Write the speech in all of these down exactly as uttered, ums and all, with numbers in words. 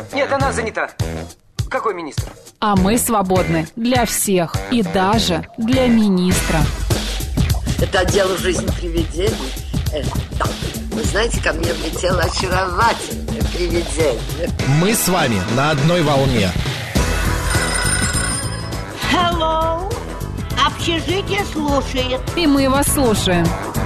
Нет, она занята. Какой министр? А мы свободны для всех и даже для министра. Это отдел «Жизнь привидений». Э, да. Вы знаете, ко мне влетело очаровательное привидение. Мы с вами на одной волне. Hello. Общежитие слушает. И мы вас слушаем.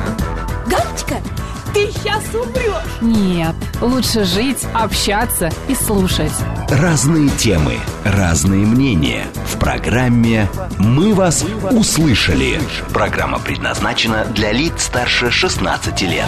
Галочка, ты сейчас умрешь. Нет, лучше жить, общаться и слушать. Разные темы, разные мнения. В программе «Мы вас услышали». Программа предназначена для лиц старше шестнадцати лет.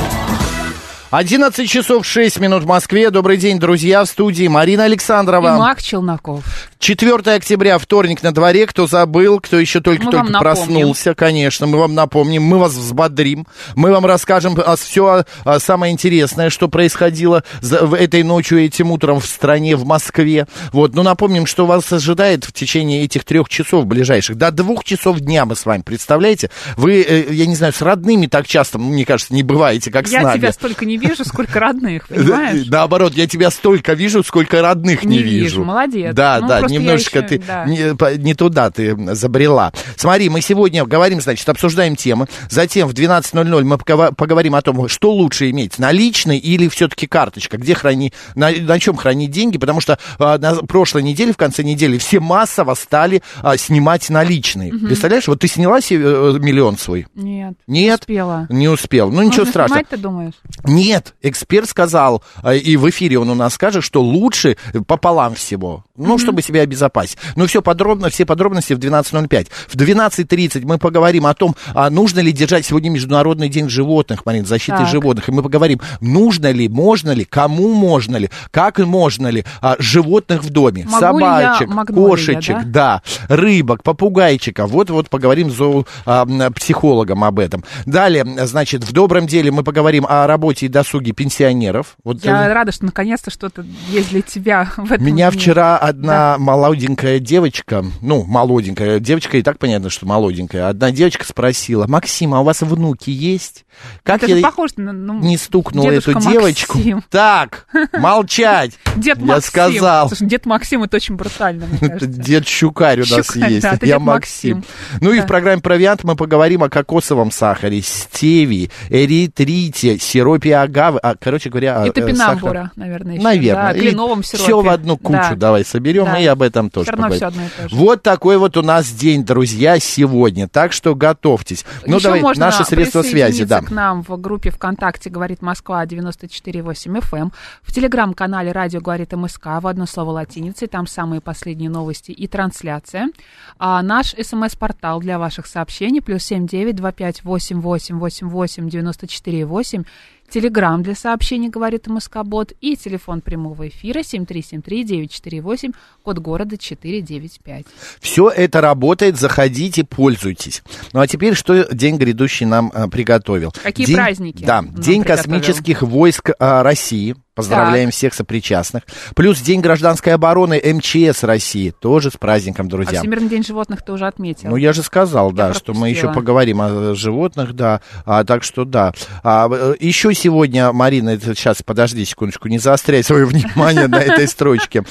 одиннадцать часов шесть минут в Москве. Добрый день, друзья. В студии Марина Александрова. И Мак Челноков. четвёртое октября, вторник на дворе. Кто забыл, кто еще только-только проснулся, конечно, мы вам напомним, мы вас взбодрим, мы вам расскажем все самое интересное, что происходило этой ночью, этим утром в стране, в Москве. Вот, ну напомним, что вас ожидает в течение этих трех часов ближайших, до двух часов дня мы с вами, представляете? Вы, я не знаю, с родными так часто, мне кажется, не бываете, как с нами. Я тебя столько не вижу, сколько родных, понимаешь? Наоборот, я тебя столько вижу, сколько родных не вижу. Не вижу, молодец. Да, да, немножечко еще, ты да. не, не туда ты забрела. Смотри, мы сегодня говорим, значит, обсуждаем темы. Затем в двенадцать ноль ноль мы поговорим о том, что лучше иметь, наличный или все-таки карточка, где храни, на, на чем хранить деньги, потому что а, на прошлой неделе, в конце недели, все массово стали а, снимать наличные. Угу. Представляешь, вот ты сняла себе миллион свой? Нет, Нет, не успела. Не успел. Ну, ничего Можно страшного. Снимать, ты думаешь? Нет, эксперт сказал, и в эфире он у нас скажет, что лучше пополам всего, ну, mm-hmm. чтобы себя обезопасить. Ну, все подробно, все подробности в двенадцать ноль пять. В двенадцать тридцать мы поговорим о том, а нужно ли держать сегодня Международный день животных, Марин, защиты так. животных. И мы поговорим, нужно ли, можно ли, кому можно ли, как можно ли а, животных в доме. Могу собачек, кошечек, да? да, рыбок, попугайчиков. Вот-вот поговорим с зоопсихологом об этом. Далее, значит, в добром деле мы поговорим о работе и досуге пенсионеров. Вот Я ты... рада, что наконец-то что-то есть для тебя в этом. Меня дне. вчера одна да. молоденькая девочка, ну, молоденькая девочка, и так понятно, что молоденькая, одна девочка спросила: Максим, а у вас внуки есть? Как Это я же похож на, ну, не стукнула эту Максим. девочку? Так, молчать! Дед Я Максим. сказал. Слушай, дед Максим, это очень брутально, мне кажется. Дед Щукарь у нас Щукарь, есть, да, я Максим. Максим. Ну да. и в программе «Провиант» мы поговорим о кокосовом сахаре, стевии, эритрите, сиропе агавы, а, короче говоря, и о топинамбура, наверное, еще. Наверное. Да, кленовом сиропе. Все в одну кучу да. давай соберем, да. и об этом тоже все равно поговорим. все одно и то же. Вот такой вот у нас день, друзья, сегодня, так что готовьтесь. Ну, еще давай, можно наши средства связи, да. к нам в группе ВКонтакте «Говорит Москва» девяносто четыре восемь эф эм, в телеграм-канале «Радио говорит МСК» в одно слово латиницей, там самые последние новости и трансляция. А наш смс-портал для ваших сообщений плюс семь девять два пять восемь восемь восемь восемь девяносто четыре восемь. Телеграм для сообщений «Говорит МСК-бот» и телефон прямого эфира семь три семь три девять четыре восемь, код города четыре девять пять. Все это работает, заходите, пользуйтесь. Ну а теперь, что день грядущий нам а, приготовил? Какие день, праздники? Да, День приготовил? Космических войск а, России. Поздравляем так. всех сопричастных. Плюс День гражданской обороны эм че эс России. Тоже с праздником, друзья. А Всемирный день животных ты уже отметил. Ну, я же сказал, я да, пропустила. что мы еще поговорим о животных, да. А, так что, да. А, еще сегодня, Марина, это сейчас, подожди секундочку, не заостряй свое внимание на этой строчке.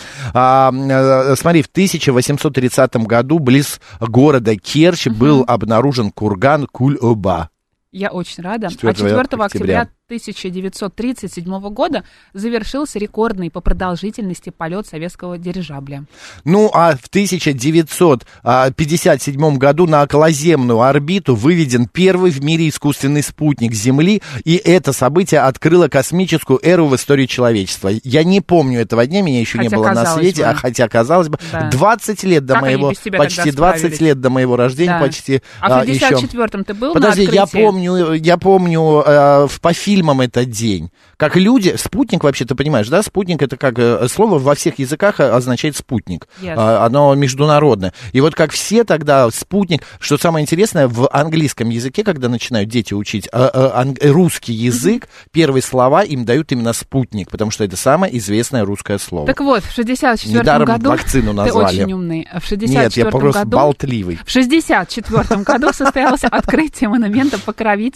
Смотри, в тысяча восемьсот тридцатом году близ города Керчь был обнаружен курган Куль-Оба. Я очень рада. А четвёртого октября тысяча девятьсот тридцать седьмого года завершился рекордный по продолжительности полет советского дирижабля. Ну, а в тысяча девятьсот пятьдесят седьмом году на околоземную орбиту выведен первый в мире искусственный спутник Земли, и это событие открыло космическую эру в истории человечества. Я не помню этого дня, меня еще хотя не было на свете, бы. а хотя, казалось бы, да. двадцать лет до как моего, почти двадцать лет до моего рождения, да. почти А в пятьдесят четвёртом еще... ты был Подожди, на открытии? я помню, я помню э, по фильмам этот день. Как люди, спутник вообще, ты понимаешь, да, спутник это как э, слово во всех языках означает спутник. Yes. Э, оно международное. И вот как все тогда спутник, что самое интересное, в английском языке, когда начинают дети учить э, э, русский язык, mm-hmm. первые слова им дают именно спутник, потому что это самое известное русское слово. Так вот, в шестьдесят четвёртом Недаром году... вакцину назвали. Ты очень умный. В шестьдесят четвёртом Нет, я просто году... болтливый. В шестьдесят четвёртом году состоялось открытие монумента покровителям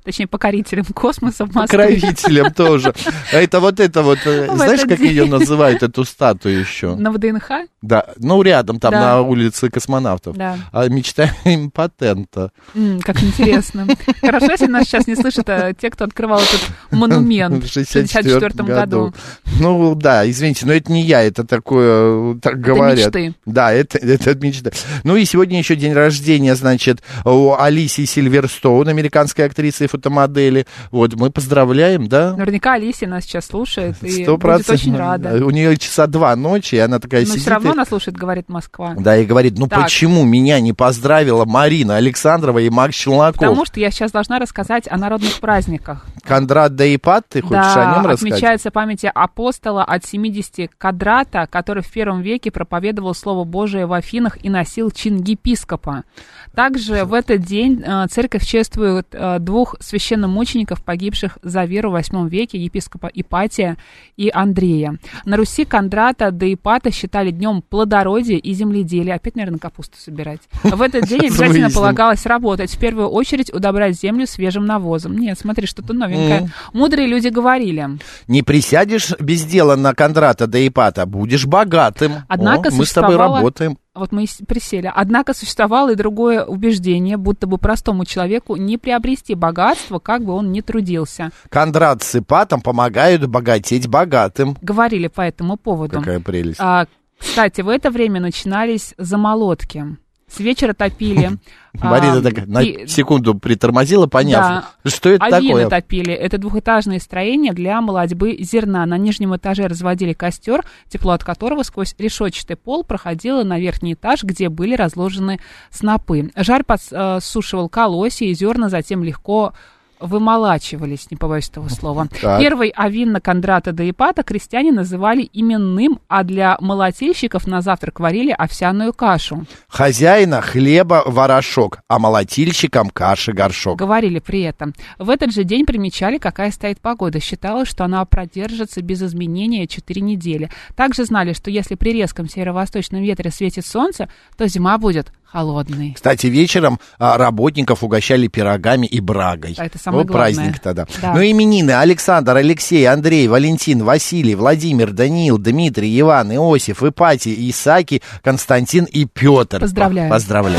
точнее, покорителем космоса в Москве. Покровителем тоже. Это вот это вот, знаешь, как ее называют, эту статую еще? На ВДНХ? Да, ну рядом, там на улице космонавтов. Да. Мечта импотента. Как интересно. Хорошо, если нас сейчас не слышат те, кто открывал этот монумент в шестьдесят четвёртом году. Ну да, извините, но это не я, это такое, так говорят. Это мечты. Да, это, это мечты. Ну и сегодня еще день рождения, значит, у Алисии Сильверстоун, американской актрисы и фотомодели. Вот, мы поздравляем, да? Наверняка Алисия нас сейчас слушает и сто процентов будет очень рада. У нее часа два ночи, и она такая Но сидит. все равно и... она слушает, говорит Москва. Да, и говорит, ну так. почему меня не поздравила Марина Александрова и Макс Челноков? Потому что я сейчас должна рассказать о народных праздниках. Кондрат да Ипат, ты хочешь да, о нем рассказать? отмечается память апостола от семидесяти Кадрата, который в первом веке проповедовал Слово Божие в Афинах и носил чин епископа. Также в этот день церковь чествует двух священномучеников, погибших за веру в восьмом веке, епископа Ипатия и Андрея. На Руси Кондрата да Ипата считали днем плодородия и земледелия. Опять, наверное, капусту собирать. В этот день обязательно полагалось работать. В первую очередь удобрять землю свежим навозом. Нет, смотри, что-то новенькое. Мудрые люди говорили. Не присядешь без дела на Кондрата да Ипата, будешь богатым. Однако О, мы с тобой работаем. Вот мы присели. Однако существовало и другое убеждение, будто бы простому человеку не приобрести богатство, как бы он ни трудился. Кондрат с Ипатом помогают богатеть богатым. Говорили по этому поводу. Какая прелесть. А, кстати, в это время начинались замолотки. С вечера топили. Марина а, так на и, секунду притормозила, поняв, да, что это авины такое. Топили. Это двухэтажное строение для молотьбы зерна. На нижнем этаже разводили костер, тепло от которого сквозь решетчатый пол проходило на верхний этаж, где были разложены снопы. Жар подсушивал колосья, и зерна затем легко вымолачивались, не побоюсь этого слова. Так. Первый авин на Кондрата да Ипата крестьяне называли именным, а для молотильщиков на завтрак варили овсяную кашу. Хозяина хлеба ворошок, а молотильщикам каши горшок. Говорили при этом. В этот же день примечали, какая стоит погода. Считалось, что она продержится без изменения четыре недели. Также знали, что если при резком северо-восточном ветре светит солнце, то зима будет холодный. Кстати, вечером а, работников угощали пирогами и брагой. А это самое вот главное. Праздник тогда. Да. Ну, именины: Александр, Алексей, Андрей, Валентин, Василий, Владимир, Даниил, Дмитрий, Иван, Иосиф, Ипатий, Исаакий, Константин и Петр. Поздравляю. Поздравляю.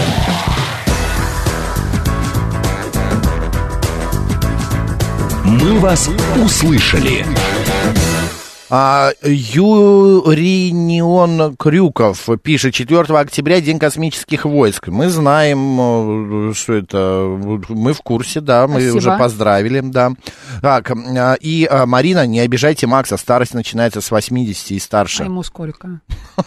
Мы вас услышали. А, Юринион Крюков пишет: четвёртого октября День космических войск. Мы знаем, что это, мы в курсе, да, мы Спасибо. Уже поздравили, да. Так, и Марина, не обижайте Макса, старость начинается с восьмидесяти и старше. А ему сколько?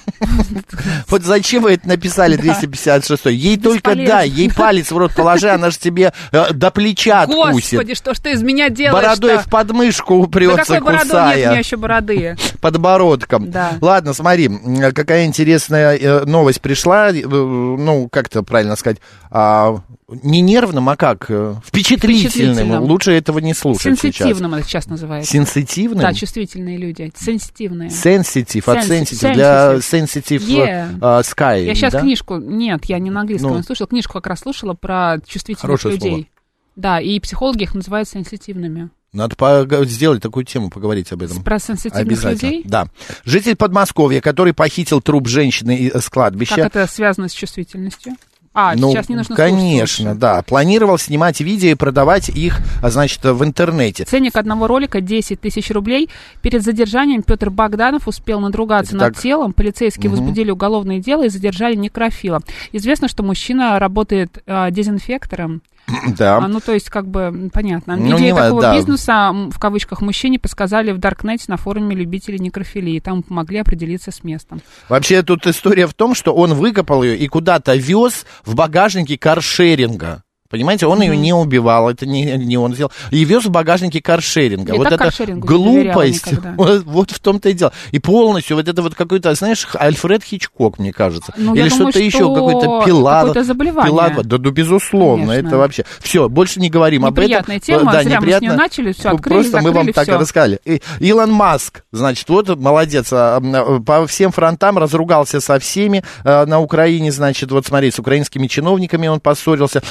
Вот зачем вы это написали, двести пятьдесят шестой? Ей только дай, ей палец в рот положи, она же тебе до плеча откусит. Господи, что ж ты из меня делаешь? Бородой в подмышку упрется, кусая. Нет, у меня еще бороды. Подбородком. Да. Ладно, смотри, какая интересная новость пришла, ну, как это правильно сказать, а, не нервным, а как? Впечатлительным. Впечатлительным. Лучше этого не слушать. Сенситивным сейчас. Это сейчас называется. Сенситивным? Да, чувствительные люди. Сенситивные. Сенситив, от сенситив, для sensitive yeah. uh, sky. Я сейчас да? книжку, нет, я не на английском ну, слушала, книжку как раз слушала про чувствительных людей. Слово. Да, и психологи их называют сенситивными. Надо по- сделать такую тему, поговорить об этом. Про сенситивных людей? Да. Житель Подмосковья, который похитил труп женщины с кладбища. Как это связано с чувствительностью? А, ну, сейчас не нужно конечно, слушать. Да. Планировал снимать видео и продавать их, значит, в интернете. Ценник одного ролика десять тысяч рублей. Перед задержанием Петр Богданов успел надругаться это над так... телом. Полицейские угу. возбудили уголовное дело и задержали некрофила. Известно, что мужчина работает э, дезинфектором. Да. А, ну, то есть, как бы, понятно. Ну, Идею не такого да. бизнеса, в кавычках, мужчине подсказали в Даркнете на форуме любителей некрофилии. Там помогли определиться с местом. Вообще, тут история в том, что он выкопал ее и куда-то вез в багажнике каршеринга. Понимаете, он mm-hmm. ее не убивал, это не, не он сделал. И вез в багажнике каршеринга. Я вот это глупость. Вот, вот в том-то и дело. И полностью вот это вот какой-то, знаешь, Альфред Хичкок, мне кажется. Ну, или думаю, что-то что еще, какой-то пила. Какое-то заболевание. Пила, да, ну, безусловно, конечно. Это вообще. Все, больше не говорим об этом. Неприятная тема, да, зря мы с нее начали, все, открыли, Просто закрыли, мы вам все. так и рассказали. И, Илон Маск, значит, вот молодец, по всем фронтам разругался со всеми на Украине, значит, вот смотри, с украинскими чиновниками он поссорился. Началось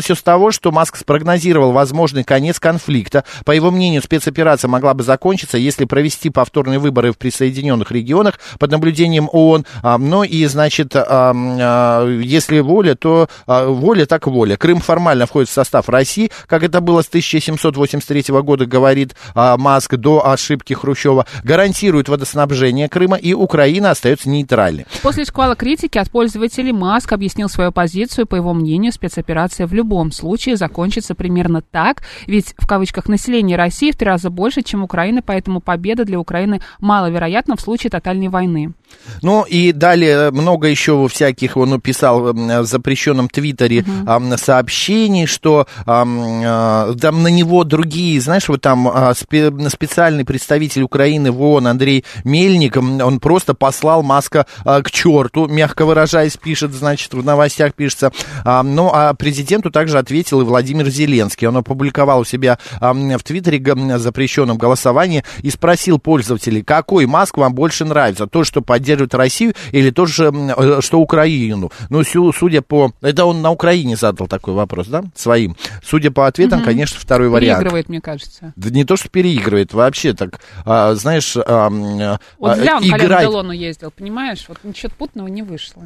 все с того, что Маск спрогнозировал возможный конец конфликта. По его мнению, спецоперация могла бы закончиться, если провести повторные выборы в присоединенных регионах под наблюдением ООН. А, ну и, значит, а, а, если воля, то а, воля так воля. Крым формально входит в состав России, как это было с тысяча семьсот восемьдесят третьего года, говорит а, Маск, до ошибки Хрущева, гарантирует водоснабжение Крыма, и Украина остается нейтральной. После шквала критики от пользователей Маск объяснил свою позицию. По его мнению, спецоперация в любом случае закончится примерно так, ведь, в кавычках, население России в три раза больше, чем Украина, поэтому победа для Украины маловероятна в случае тотальной войны. Ну и далее много еще всяких, он писал в запрещенном твиттере uh-huh. сообщений, что там на него другие, знаешь, вот там специальный представитель Украины в ООН Андрей Мельник, он просто послал Маска к черту, мягко выражаясь, пишет, значит, в новостях пишется. Ну, а президенту также ответил и Владимир Зеленский. Он опубликовал у себя в твиттере запрещенном голосовании и спросил пользователей, какой Маск вам больше нравится, то, что поддерживает Россию, или то, что Украину. Ну, судя по... Это он на Украине задал такой вопрос, да, своим. Судя по ответам, угу. конечно, второй вариант. Переигрывает, мне кажется. Да не то, что переигрывает, вообще так, а, знаешь, а, вот зря он играет... к Олегу Делону ездил, понимаешь? Вот ничего путного не вышло.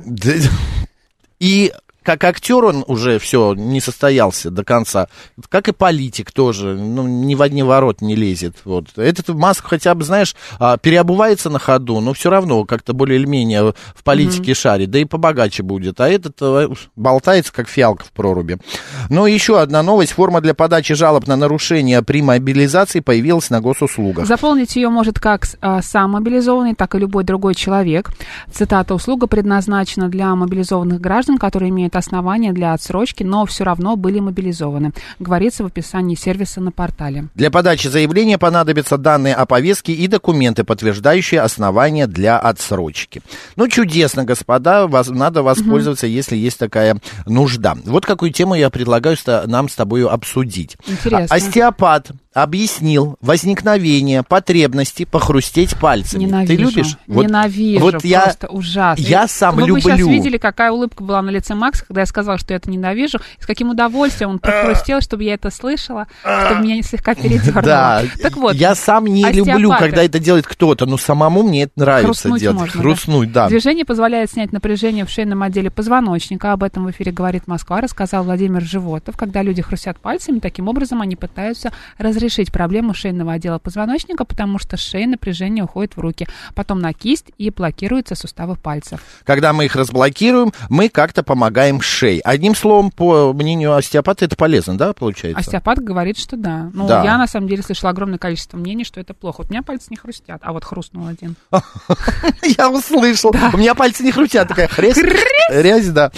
И... Как актер он уже все не состоялся до конца, как и политик тоже, ну, ни в одни ворот не лезет. Вот. Этот Маск хотя бы, знаешь, переобувается на ходу, но все равно как-то более или менее в политике mm-hmm. шарит, да и побогаче будет. А этот болтается, как фиалка в проруби. Ну, еще одна новость. Форма для подачи жалоб на нарушения при мобилизации появилась на госуслугах. Заполнить ее может как сам мобилизованный, так и любой другой человек. Цитата: «Услуга предназначена для мобилизованных граждан, которые имеют основания для отсрочки, но все равно были мобилизованы», говорится в описании сервиса на портале. Для подачи заявления понадобятся данные о повестке и документы, подтверждающие основания для отсрочки. Ну, чудесно, господа, вас, надо воспользоваться, угу. если есть такая нужда. Вот какую тему я предлагаю нам с тобой обсудить. Интересно. Остеопат объяснил возникновение потребности похрустеть пальцами. Ненавижу. Ты любишь? Ненавижу, вот просто я, ужасно. Я сам вы люблю. Вы бы сейчас видели, какая улыбка была на лице Макса, когда я сказала, что я это ненавижу, и с каким удовольствием он похрустел, чтобы я это слышала, чтобы меня слегка передернуло. Да, так вот, я сам не люблю, когда это делает кто-то, но самому мне это нравится Хрустнуть делать. Можно, Хрустнуть, да. да. Движение позволяет снять напряжение в шейном отделе позвоночника. Об этом в эфире «Говорит Москва» рассказал Владимир Животов. Когда люди хрустят пальцами, таким образом они пытаются разрешить проблему шейного отдела позвоночника, потому что с шеи напряжение уходит в руки, потом на кисть и блокируются суставы пальцев. Когда мы их разблокируем, мы как-то помогаем шее. Одним словом, по мнению остеопата, это полезно, да, получается? Остеопат говорит, что да. Ну, да. Я, на самом деле, слышала огромное количество мнений, что это плохо. Вот у меня пальцы не хрустят, а вот хрустнул один. Я услышал. У меня пальцы не хрустят. Такая хрест. Рязь, да.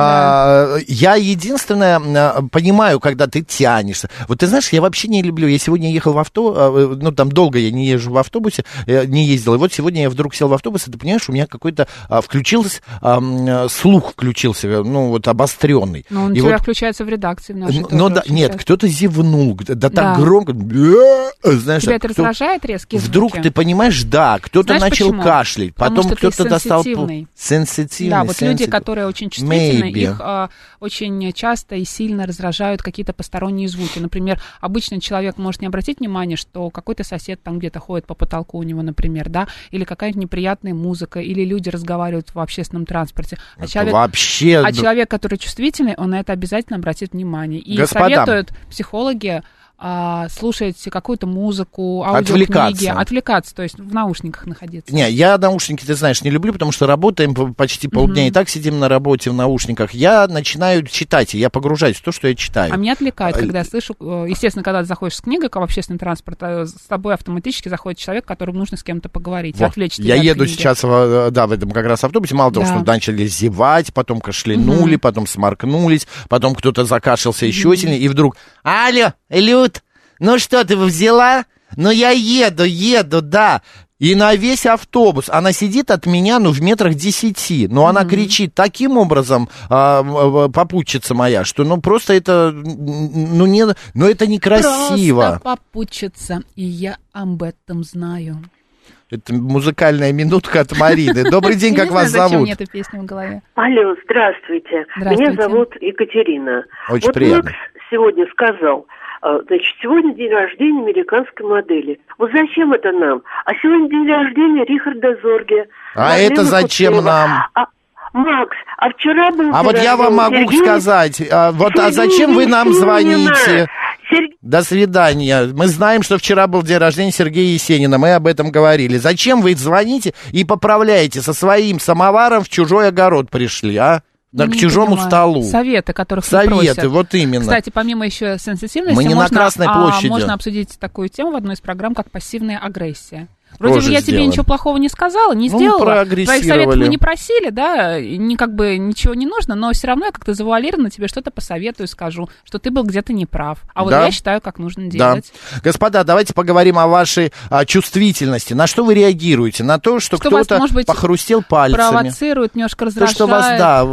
Я единственное понимаю, когда ты тянешься. Вот ты знаешь, я вообще не люблю. Я сегодня ехал в авто, ну, там долго я не езжу в автобусе, не ездил. И вот сегодня я вдруг сел в автобус, и ты понимаешь, у меня какой-то включился, слух включился, ну, вот обостренный. Ну, он у тебя включается в редакции в нашей. Ну, да, нет, кто-то зевнул, да так громко. Знаешь, тебя это раздражает, резкие звуки? Вдруг ты понимаешь, да, кто-то начал кашлять, потом кто-то достал... Сенситивный. Да, вот люди, которые очень чувствительны, их очень часто и сильно раздражают какие-то посторонние звуки. Например, обычный человек может не обратить внимания, что какой-то сосед там где-то ходит по потолку у него, например, да, или какая-то неприятная музыка, или люди разговаривают в общественном транспорте. А, человек, вообще... а человек, который чувствительный, он на это обязательно обратит внимание. И Господа, советуют психологи а, слушать какую-то музыку, аудиокниги, отвлекаться. отвлекаться, то есть в наушниках находиться. Не, я наушники, ты знаешь, не люблю, потому что работаем почти полдня, mm-hmm. и так сидим на работе в наушниках. Я начинаю читать, и я погружаюсь в то, что я читаю. А меня отвлекает, когда я слышу, естественно, когда ты заходишь с книгой в общественный транспорт, с тобой автоматически заходит человек, которому нужно с кем-то поговорить, вот. Отвлечь тебя Я от еду книги. сейчас, да, в этом как раз автобусе, мало того, да. что начали зевать, потом кашлянули, mm-hmm. потом сморкнулись, потом кто-то закашлялся еще mm-hmm. сильнее, и вдруг, алло, Люд, ну что, ты взяла? Ну я еду, еду, да. И на весь автобус. Она сидит от меня, ну, в метрах десяти. Но mm-hmm. она кричит таким образом, а, попутчица моя, что, ну, просто это, ну, не, ну, это некрасиво. Просто попутчица, и я об этом знаю. Это музыкальная минутка от Марины. Добрый день, как вас зовут? Зачем мне эта песня в голове? Алло, здравствуйте. Здравствуйте. Меня зовут Екатерина. Очень вот приятно. Макс сегодня сказал, значит, сегодня день рождения американской модели. Вот зачем это нам? А сегодня день рождения Рихарда Зорге. А это зачем нам? А, Макс, а вчера был... А вот я вам могу Сергей... сказать, а, вот а зачем вы нам звоните? Серг... До свидания. Мы знаем, что вчера был день рождения Сергея Есенина, мы об этом говорили. Зачем вы звоните и поправляете? Со своим самоваром в чужой огород пришли, а? Да, к чужому понимаю. столу. Советы, которых Советы, не просят. вот именно. Кстати, помимо еще сенситивности, Мы не можно, на Красной площади. А, можно обсудить такую тему в одной из программ, как пассивная агрессия. Вроде Тоже бы я сделаем. тебе ничего плохого не сказала, не Ну, сделала. проагрессировали. Твоих советов мы не просили, да, ни, как бы ничего не нужно, но все равно я как-то завуалированно тебе что-то посоветую, скажу, что ты был где-то неправ. А вот да? я считаю, как нужно делать. Да. Господа, давайте поговорим о вашей а, чувствительности. На что вы реагируете? На то, что, что кто-то вас, может быть, похрустел пальцами. Провоцирует, немножко раздражает. То, что вас, да,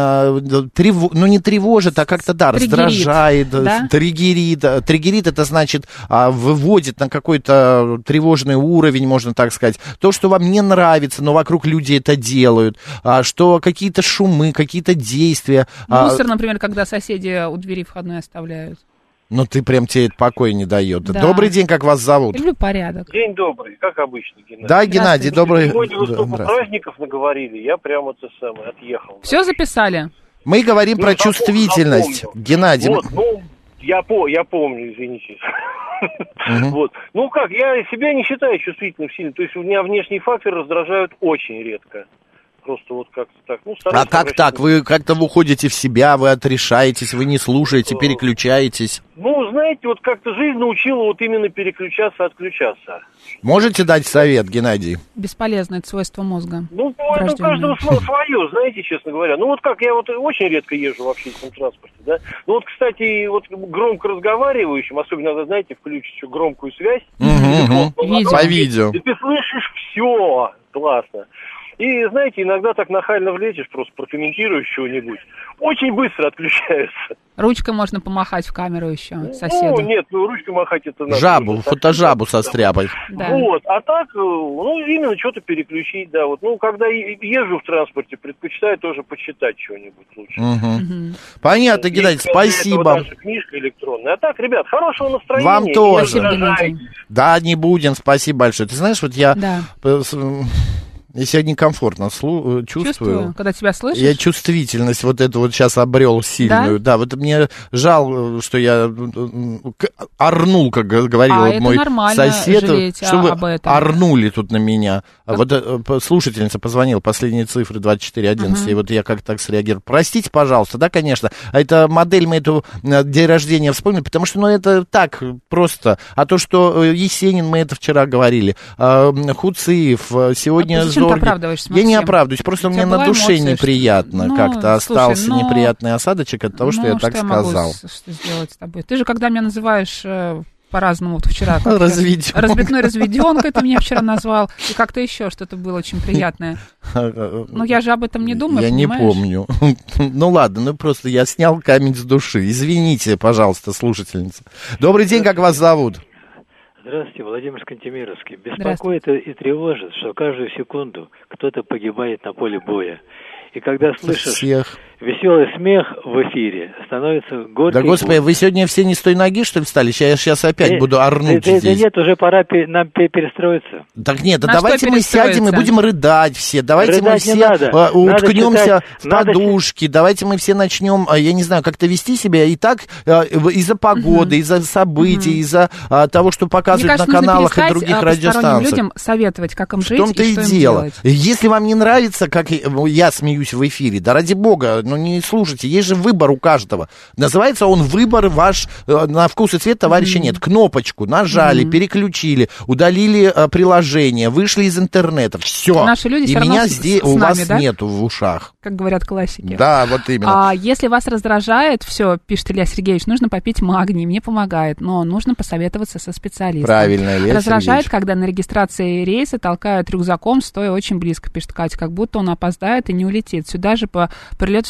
трев... ну не тревожит, а как-то, да, триггерит, раздражает, да? триггерит. Триггерит, это значит, выводит на какой-то тревожный уровень, можно так сказать. То, что вам не нравится, но вокруг люди это делают, что какие-то шумы, какие-то действия. Мусор, например, когда соседи у двери входной оставляют. Ну, ты прям тебе это покой не дает. Да. Добрый день, как вас зовут? Люблю порядок. День добрый, как обычно, Геннадий. Да, Геннадий, добрый. Сегодня вы да, столько праздников наговорили, я прямо это самое отъехал. Все записали? Мы говорим ну, про запомнил, чувствительность. запомнил. Геннадий. Вот, ну, я, по, я помню, извините. Uh-huh. Вот. Ну как, я себя не считаю чувствительным сильно. То есть у меня внешние факторы раздражают очень редко. Просто вот как-то так. Ну, а как так? Вы как-то уходите в себя, вы отрешаетесь, вы не слушаете, переключаетесь? Ну, знаете, вот как-то жизнь научила вот именно переключаться, отключаться. Можете дать совет, Геннадий? Бесполезное это свойство мозга. Ну, это у каждого свое, знаете, честно говоря. Ну, вот как, я вот очень редко езжу в общественном транспорте, да. Ну, вот, кстати, вот громко разговаривающим, особенно, надо, знаете, включить еще громкую связь. По видео. И ты слышишь все, классно. И, знаете, иногда так нахально влезешь, просто прокомментируешь чего-нибудь. Очень быстро отключаются. Ручкой можно помахать в камеру еще соседу. Ну, нет, ну, ручкой махать это надо. Жабу, фотожабу состряпать. Да. Вот, а так, ну, именно что-то переключить, да. Вот, ну, когда езжу в транспорте, предпочитаю тоже почитать чего-нибудь лучше. Угу. Угу. Понятно, Геннадий, спасибо. Это наша книжка электронная. А так, ребят, хорошего настроения. Вам тоже. Спасибо, да, не будем, спасибо большое. Ты знаешь, вот я... Да. Я себя некомфортно слу- чувствую. Чувствую, когда тебя слышишь. Я чувствительность вот эту вот сейчас обрел сильную. Да, да, вот мне жаль, что я орнул, как говорил а вот мой сосед. Что вы об этом. орнули тут на меня. Как... Вот слушательница позвонила, последние цифры двадцать четыре одиннадцать, uh-huh. и вот я как-то так среагировал. Простите, пожалуйста, да, конечно, это модель, мы эту день рождения вспомнили, потому что, ну, это так просто. А то, что Есенин, мы это вчера говорили, Хуциев, сегодня... А ты оправдываешься, я не оправдываюсь, просто мне на душе эмоция, неприятно что... как-то слушай, остался ну, неприятный осадочек от того, ну, что я что так я сказал. Могу что сделать с тобой? Ты же, когда меня называешь э, по-разному, вот вчера... Разведёнка. Разбитной разведёнкой ты меня вчера назвал, и как-то еще что-то было очень приятное. Ну, я же об этом не думаю, Я понимаешь? не помню. Ну, ладно, ну просто я снял камень с души. Извините, пожалуйста, слушательница. Добрый день, как вас зовут? Здравствуйте, Владимир Скантемировский. Беспокоит и тревожит, что каждую секунду кто-то погибает на поле боя. И когда слышишь Всех. веселый смех в эфире, становится горько. Да, господи, вы сегодня все не с той ноги, что ли, встали? Сейчас, сейчас опять да, буду орнуть да, здесь. Да нет, уже пора пер, нам перестроиться. Так нет, да на давайте мы сядем и будем рыдать все. Давайте рыдать мы все надо. уткнемся надо в подушки. Надо... Давайте мы все начнем, я не знаю, как-то вести себя. И так из-за погоды, угу. из-за событий, угу. из-за того, что показывают кажется, на каналах и других радиостанциях. Людям советовать, как им жить в том-то и, и что дело. Им делать. Если вам не нравится, как я смеюсь в эфире, да ради бога, ну не слушайте, есть же выбор у каждого. Называется он «Выбор ваш на вкус и цвет товарища mm-hmm. нет». Кнопочку нажали, mm-hmm. переключили, удалили а, приложение, вышли из интернета. Все. Наши люди и все меня равно здесь с, у с нами, вас да? нету в ушах. Как говорят классики. Да, вот именно. А если вас раздражает, все, пишет Илья Сергеевич, нужно попить магний, мне помогает, но нужно посоветоваться со специалистом. Правильно, Илья Раздражает, Сергеевич. когда на регистрации рейса толкают рюкзаком, стоя очень близко, пишет Катя, как будто он опоздает и не улетит. Сюда же по прилету все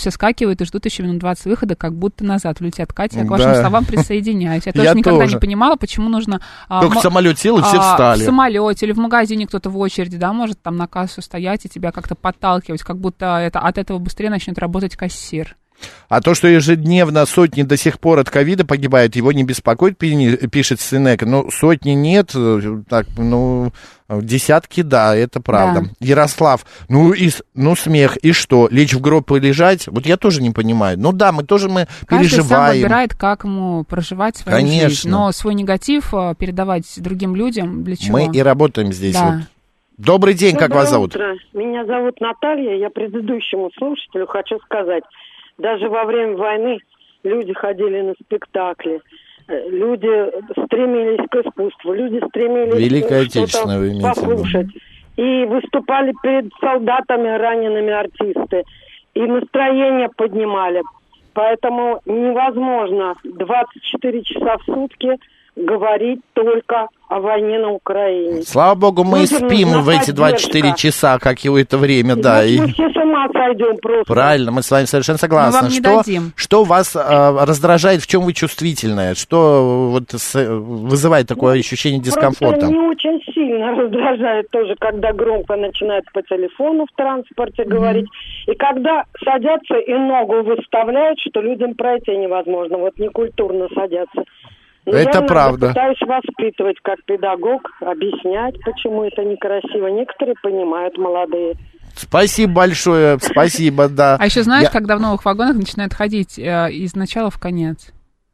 все скакивают и ждут еще минут двадцать выхода, как будто назад улетят. Катя, я к вашим да. словам присоединяюсь. Я тоже я никогда тоже. не понимала, почему нужно... Только м- в самолет сел, и все встали. В самолете или в магазине кто-то в очереди, да, может там на кассу стоять и тебя как-то подталкивать, как будто это, от этого быстрее начнет работать кассир. А то, что ежедневно сотни до сих пор от ковида погибают, его не беспокоит, пишет Синека. Ну, сотни нет, так, ну, десятки, да, это правда. Да. Ярослав, ну, и, ну, смех, и что, лечь в гроб и лежать? Вот я тоже не понимаю. Ну, да, мы тоже мы Каждый переживаем. Каждый сам выбирает, как ему проживать свою Конечно. жизнь. Но свой негатив передавать другим людям для чего? Мы и работаем здесь да. вот. Добрый день, Доброе как вас зовут? Утро. Меня зовут Наталья, я предыдущему слушателю хочу сказать, даже во время войны люди ходили на спектакли, люди стремились к искусству, люди стремились Великое Отечественное, вы имеете послушать. И выступали перед солдатами, ранеными артисты, и настроение поднимали. Поэтому невозможно двадцать четыре часа в сутки говорить только о войне на Украине. Слава богу, мы Людям спим в эти двадцать четыре часа, как и в это время, и да. И... Мы все с ума сойдем просто. Правильно, мы с вами совершенно согласны. Мы вам не что, дадим. Что вас а, раздражает, в чем вы чувствительная? Что вот, с, вызывает такое ну, ощущение дискомфорта? Просто не очень сильно раздражает тоже, когда громко начинают по телефону в транспорте mm-hmm. говорить. И когда садятся и ногу выставляют, что людям пройти невозможно. Вот некультурно садятся. Но это я правда. Пытаюсь воспитывать как педагог, объяснять, почему это некрасиво. Некоторые понимают, молодые. Спасибо большое, спасибо, да. А еще знаешь, я... когда в новых вагонах начинают ходить э, из начала в конец.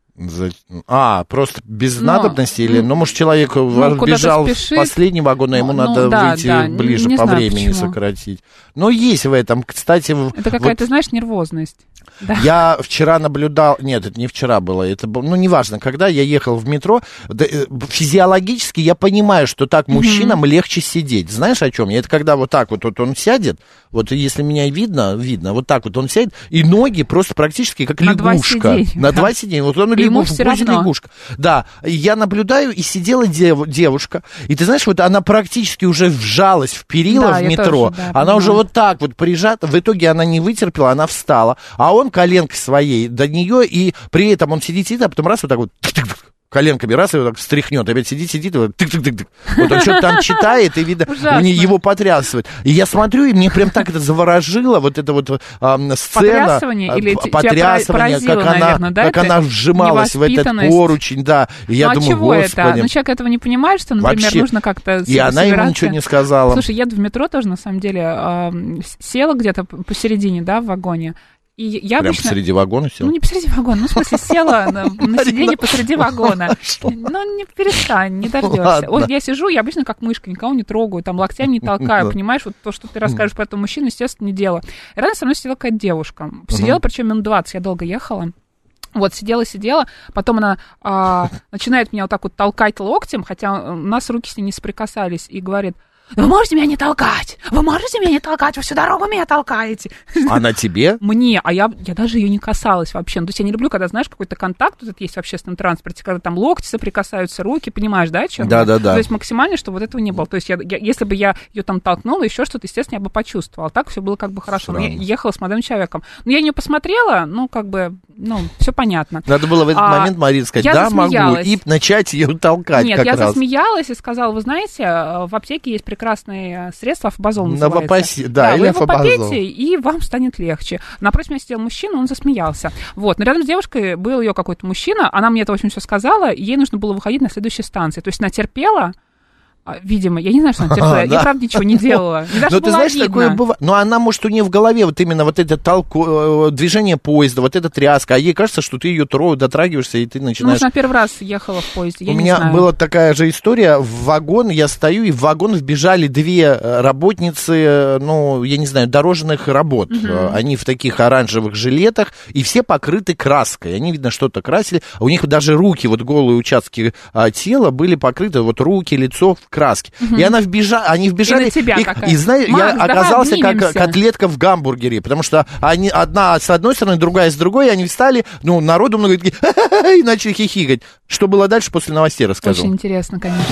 А, просто без но, надобности или, ну, может, человек ну, бежал в последний вагон, а ему ну, надо да, выйти да, ближе не по знаю, времени почему. Сократить. Но есть в этом, кстати... Это какая-то, вот, знаешь, нервозность. Да. Я вчера наблюдал, нет, это не вчера было, это было, ну, неважно, когда я ехал в метро, да, физиологически я понимаю, что так мужчинам mm-hmm. легче сидеть. Знаешь, о чем я? Это когда вот так вот, вот он сядет, вот если меня видно, видно, вот так вот он сядет, и ноги просто практически как на лягушка. Два сиденья, на да. два сиденья. Вот он лягушка, в позе лягушка. Да, я наблюдаю, и сидела дев, девушка, и ты знаешь, вот она практически уже вжалась в перила да, в метро, тоже, да, она понимаю. Уже вот так вот прижата, в итоге она не вытерпела, она встала, а он коленкой своей до нее, и при этом он сидит, сидит, а потом раз вот так вот коленками раз, и вот так встряхнет, опять сидит, сидит, и вот тык-тык-тык. Вот он что-то там читает, и видно, у него его потрясывает. И я смотрю, и мне прям так это заворожило, вот эта вот а, сцена. Потрясывание? Или потрясывание, поразило, как она, наверное, да? как она вжималась в этот поручень, да. И я ну, думаю, а чего господи. это? Ну, человек этого не понимает, что, например, вообще, нужно как-то и она ему ничего не сказала. Слушай, еду в метро тоже, на самом деле, э, села где-то посередине, да, в вагоне. И я Прям обычно... посреди вагона села? Ну, не посреди вагона, ну, в смысле, села на, на сиденье посреди вагона. Ну, не перестань, не дождешься. Вот я сижу, я обычно как мышка, никого не трогаю, там, локтями не толкаю, понимаешь? Вот то, что ты расскажешь про этого мужчину, естественно, не дело. И рядом со мной сидела какая-то девушка. Сидела, причем минут двадцать, я долго ехала. Вот, сидела-сидела, потом она а, начинает меня вот так вот толкать локтем, хотя у нас руки с ней не соприкасались, и говорит: вы можете меня не толкать? Вы можете меня не толкать? Вы всю дорогу меня толкаете. Она тебе? Мне, а я, я даже ее не касалась вообще. Ну, то есть я не люблю, когда, знаешь, какой-то контакт вот есть в общественном транспорте, когда там локти соприкасаются, руки, понимаешь, да, о чем? Да, да, да. То есть максимально, чтобы вот этого не было. То есть я, я, если бы я ее там толкнула, еще что-то, естественно, я бы почувствовала. Так все было как бы хорошо. Но я ехала с молодым человеком. Но я на нее посмотрела, ну, как бы, ну, все понятно. Надо было в этот а, момент Марии сказать: да, могу, и начать ее толкать. Нет, как я раз. засмеялась и сказала: вы знаете, в аптеке есть прекрасные средства, афобазол называется. Новопаси... Да, да, или вы его афобазол. попейте, и вам станет легче. Напротив меня сидел мужчина, он засмеялся. Вот, но рядом с девушкой был ее какой-то мужчина, она мне это, в общем, все сказала, и ей нужно было выходить на следующей станции. То есть она терпела, видимо, я не знаю, что она терпела, я, правда, ничего не делала. Но ты знаешь, видно. Такое бывает. Но она, может, у нее в голове вот именно вот это толку, движение поезда, вот эта тряска, а ей кажется, что ты ее трою, дотрагиваешься, и ты начинаешь... Ну, она первый раз ехала в поезде, я у не меня знаю. Была такая же история, в вагон, я стою, и в вагон вбежали две работницы, ну, я не знаю, дорожных работ. Угу. Они в таких оранжевых жилетах, и все покрыты краской. Они, видно, что-то красили. У них даже руки, вот голые участки а, тела были покрыты, вот руки, лицо в краски. Угу. И она вбежала, они вбежали, и, и, и знаешь, я оказался как котлетка в гамбургере, потому что они одна с одной стороны, другая с другой, и они встали, ну, народу много, и начали хихикать. Что было дальше, после новостей расскажу. Очень интересно, конечно.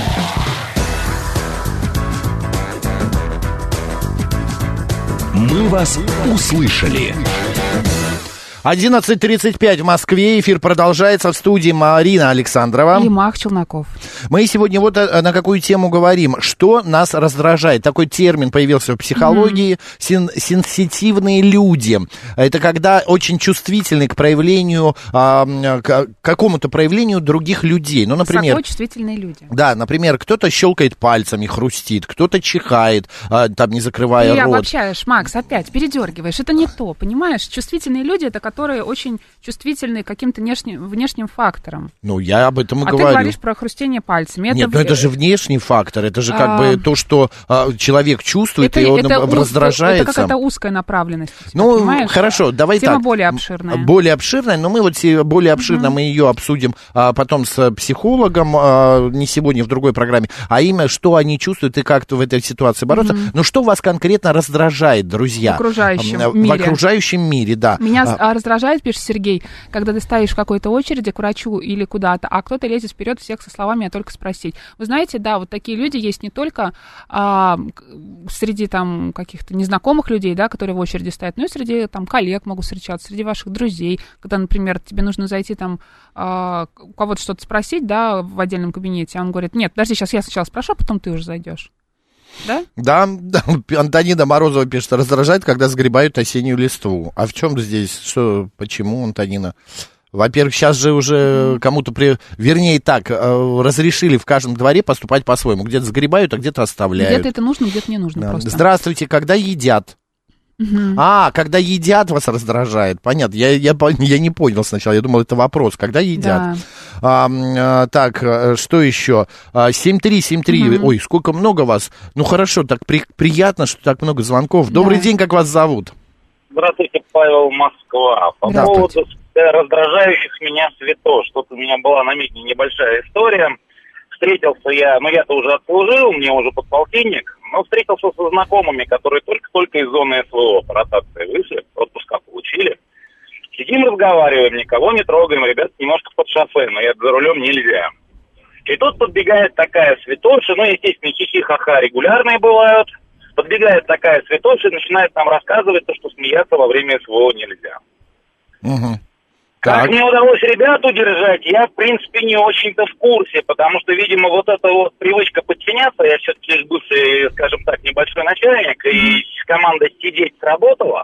Мы вас услышали. одиннадцать тридцать пять в Москве. Эфир продолжается. В студии Марина Александрова. И Мах Челноков. Мы сегодня вот на какую тему говорим. Что нас раздражает? Такой термин появился в психологии. Mm-hmm. Сен- сенситивные люди. Это когда очень чувствительны к проявлению, а, к какому-то проявлению других людей. Ну, например... Высокочувствительные люди. Да, например, кто-то щелкает пальцами, хрустит, кто-то чихает, а, там, не закрывая Ты рот. Ты обобщаешь, Макс, опять передергиваешь. Это не то, понимаешь? Чувствительные люди — это которые очень чувствительны к каким-то внешним, внешним факторам. Ну, я об этом и а говорю. А ты говоришь про хрустение пальцами. Нет, это... ну это же внешний фактор, это же как а... бы то, что а, человек чувствует, это, и он это раздражается. Это какая-то узкая направленность. Ну, понимаешь? Хорошо, давай Тема так. более обширная. Более обширная, но мы вот более обширно uh-huh. мы ее обсудим а, потом с психологом, а, не сегодня, в другой программе, а именно, что они чувствуют и как-то в этой ситуации бороться. Uh-huh. Но что вас конкретно раздражает, друзья? В окружающем в мире. В окружающем мире, да. Меня а... раздражает, пишет Сергей, когда ты стоишь в какой-то очереди к врачу или куда-то, а кто-то лезет вперед всех со словами «а только спросить». Вы знаете, да, вот такие люди есть не только а, среди там каких-то незнакомых людей, да, которые в очереди стоят, но и среди там коллег могут встречаться, среди ваших друзей, когда, например, тебе нужно зайти там а, у кого-то что-то спросить, да, в отдельном кабинете, а он говорит: нет, подожди, сейчас я сначала спрошу, а потом ты уже зайдешь. Да? Да, да, Антонина Морозова пишет, раздражает, когда сгребают осеннюю листву. А в чем здесь, что, почему, Антонина? Во-первых, сейчас же уже кому-то, при... вернее так, разрешили в каждом дворе поступать по-своему. Где-то сгребают, а где-то оставляют. Где-то это нужно, где-то не нужно да. просто. Здравствуйте, когда едят? Uh-huh. А, когда едят, вас раздражает. Понятно, я, я, я не понял сначала, я думал, это вопрос. Когда едят? Да. А, а, так, что еще? семь три семь три, uh-huh. ой, сколько много вас. Ну, хорошо, так при, приятно, что так много звонков. Добрый да. день, как вас зовут? Здравствуйте, Павел, Москва. По поводу раздражающих меня свято, что-то у меня была на медне небольшая история. Встретился я, ну я-то уже отслужил, мне уже подполтинник, но встретился со знакомыми, которые только-только из зоны СВО по ротации вышли, отпуска получили. Сидим, разговариваем, никого не трогаем, ребята немножко под шофе, но я за рулем нельзя. И тут подбегает такая святоша, ну, естественно, хихи-ха-ха регулярные бывают, подбегает такая святоша и начинает нам рассказывать то, что смеяться во время СВО нельзя. Угу. Как мне удалось ребят удержать, я, в принципе, не очень-то в курсе, потому что, видимо, вот эта вот привычка подчиняться, я все-таки бывший, скажем так, небольшой начальник, и команда сидеть сработала,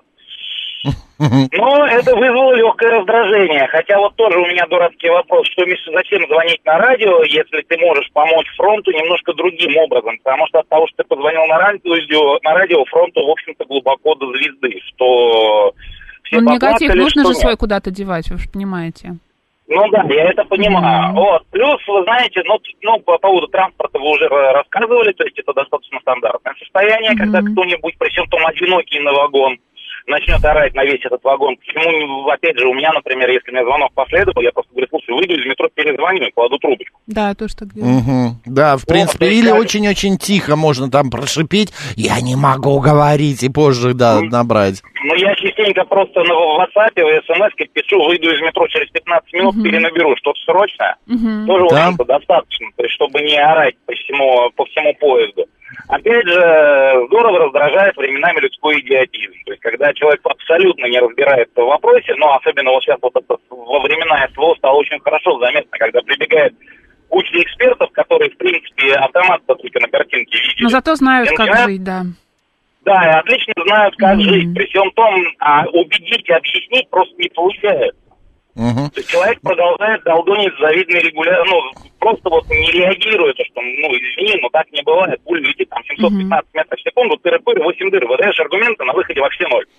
но это вызвало легкое раздражение. Хотя вот тоже у меня дурацкий вопрос, что, Миша, зачем звонить на радио, если ты можешь помочь фронту немножко другим образом, потому что от того, что ты позвонил на радио, на радио фронту, в общем-то, глубоко до звезды, что... Ну, негатив нужно же свой куда-то девать, вы же понимаете. Ну да, я это понимаю. Mm-hmm. Вот. Плюс, вы знаете, ну, ну, по поводу транспорта вы уже рассказывали, то есть это достаточно стандартное состояние, mm-hmm. когда кто-нибудь, причем том одинокий на вагон, начнет орать на весь этот вагон. Почему, опять же, у меня, например, если мне звонок последовал, я просто говорю: слушай, выйду из метро, перезвоню и кладу трубочку. Да, то, что делаю. Угу. Да, в принципе, вот, или очень-очень тихо можно там прошипеть: я не могу говорить, и позже, да, ну, набрать. Ну, я частенько просто на WhatsApp, в смс пишу: выйду из метро через пятнадцать минут, угу. перенаберу что-то срочное. Угу. Тоже, да. в общем-то, достаточно, то есть, чтобы не орать по всему, по всему поезду. Опять же, здорово раздражает временами людской идиотизм. То есть, когда человек абсолютно не разбирается в вопросе, но особенно вот сейчас вот это, во времена СВО стало очень хорошо заметно, когда прибегает куча экспертов, которые, в принципе, автомат-то только на картинке видели. Но зато знают, как начинают... жить, да. Да, и отлично знают, как mm-hmm. жить. При всем том, а убедить и объяснить просто не получается. Uh-huh. То есть человек продолжает долдонить с завидной регулярностью, ну, просто вот не реагирует, что, ну, извини, но так не бывает, пуль летит там семьсот пятнадцать uh-huh. метров в секунду, тыры-пыры, восемь дыр, выдаешь аргументы, на выходе вообще ноль.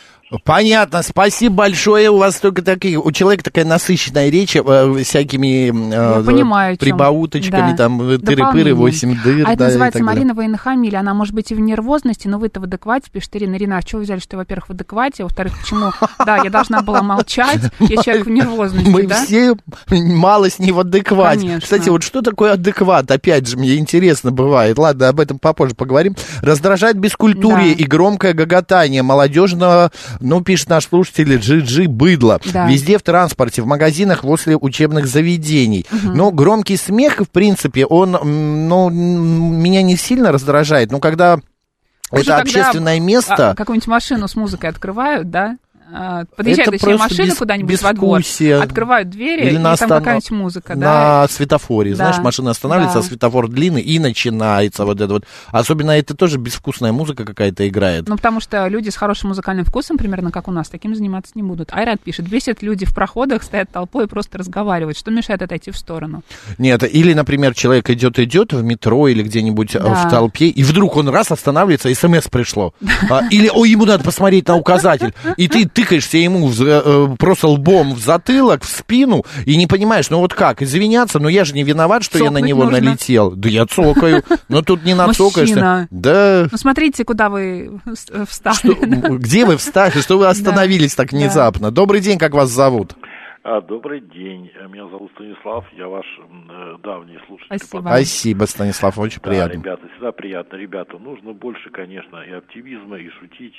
Понятно, спасибо большое. У вас только такие, у человека такая насыщенная речь э, всякими э, понимаю, прибауточками, да. там тыры-пыры, восемь дыр. А да, это называется Марина военнохамилия. Она может быть и в нервозности, но вы-то в адеквате, пишет Ирина. Ирина, а чего вы взяли, что я, во-первых, в адеквате, во-вторых, почему? Да, я должна была молчать, я человек в нервозности, Мы все малость не в адеквате. Кстати, вот что такое адекват? Опять же, мне интересно бывает. Ладно, об этом попозже поговорим. Раздражает бескультурие и громкое гоготание молодежного. Ну, пишет наш слушатель, джи-джи быдло. Да. Везде в транспорте, в магазинах, возле учебных заведений. Угу. Но громкий смех, в принципе, он, ну, меня не сильно раздражает. Но когда Уже это когда общественное место... какую-нибудь машину с музыкой открывают, да? подъезжает еще машина куда-нибудь во двор, открывают двери, или и там остан... какая-нибудь музыка. На да? светофоре, да. знаешь, машина останавливается, да. а светофор длинный, и начинается вот это вот. Особенно это тоже безвкусная музыка какая-то играет. Ну, потому что люди с хорошим музыкальным вкусом, примерно как у нас, таким заниматься не будут. Айрат пишет, бесит люди в проходах, стоят толпой и просто разговаривают. Что мешает отойти в сторону? Нет, или, например, человек идет-идет в метро или где-нибудь да. в толпе, и вдруг он раз останавливается, смс пришло. Или, ой, ему надо посмотреть на указатель. И ты тыкаешься ему в, просто лбом в затылок, в спину, и не понимаешь, ну вот как, извиняться, но я же не виноват, что Цокнуть я на него нужно. налетел. Да я цокаю, но тут не нацокаешься. Да. Ну смотрите, куда вы встали. Что, где вы встали, что вы остановились да. так внезапно? Да. Добрый день, как вас зовут? А, добрый день, меня зовут Станислав, я ваш э, давний слушатель. Спасибо. Спасибо, Станислав, очень да, приятно. Ребята, всегда приятно. Ребята, нужно больше, конечно, и оптимизма, и шутить,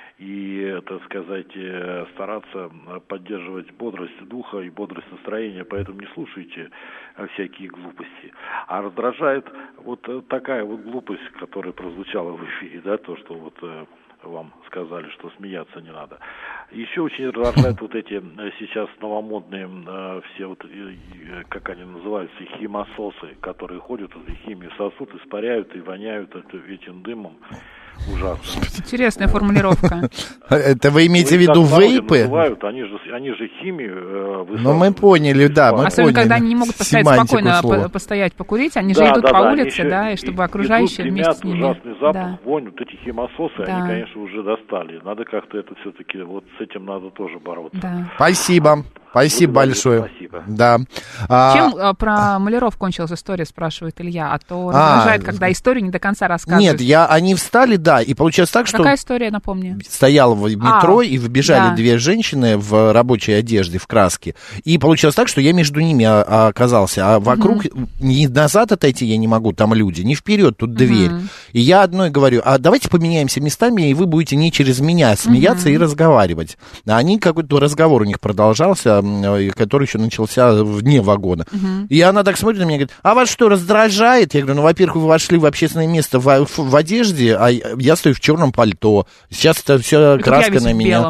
и, так сказать, стараться поддерживать бодрость духа и бодрость настроения, поэтому не слушайте всякие глупости. А раздражает вот такая вот глупость, которая прозвучала в эфире, да, то, что вот... вам сказали, что смеяться не надо. Еще очень раздражают вот эти сейчас новомодные э, все вот, э, как они называются, химососы, которые ходят, и химию сосут, испаряют и воняют этим дымом. Ужасно. Интересная формулировка. Это вы имеете в виду вейпы? Они же, они же химию высасывают. Ну, мы поняли, да, мы Особенно, поняли. когда они не могут постоять спокойно, по- постоять, покурить, они да, же идут да, по да, улице, да, и чтобы окружающие идут, вместе с ними. Ужасный запах, да. вонь, вот эти химососы, да. они, конечно, уже достали. Надо как-то это все-таки, вот с этим надо тоже бороться. Да. Спасибо. Спасибо Буду большое. Спасибо. Да. Чем а, про маляров кончилась история, спрашивает Илья, а то раздражает, а, когда историю не до конца рассказывают. Нет, я, они встали, да, и получилось так, что... Какая история, напомню? Стоял в метро, а, и выбежали да. две женщины в рабочей одежде, в краске, и получилось так, что я между ними оказался, а вокруг угу. ни назад отойти я не могу, там люди, ни вперед, тут дверь. Угу. И я одной говорю, а давайте поменяемся местами, и вы будете не через меня смеяться угу. и разговаривать. А они, какой-то разговор у них продолжался, который еще начался вне вагона. Uh-huh. И она так смотрит на меня и говорит, а вас что, раздражает? Я говорю, ну, во-первых, вы вошли в общественное место в, в, в одежде, а я стою в черном пальто. Сейчас это все краска на меня.